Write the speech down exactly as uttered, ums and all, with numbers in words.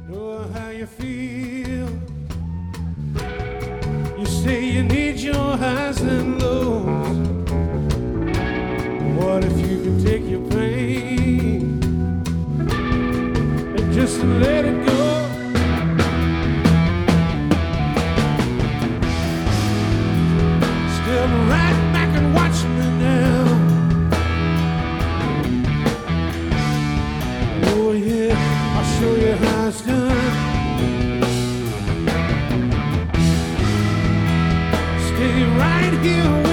know how you feel. You say you need your highs and lows. What if you could take your pain and just let it go? Step right back and watch me now. Oh yeah, I'll show you how it's done. Stay right here.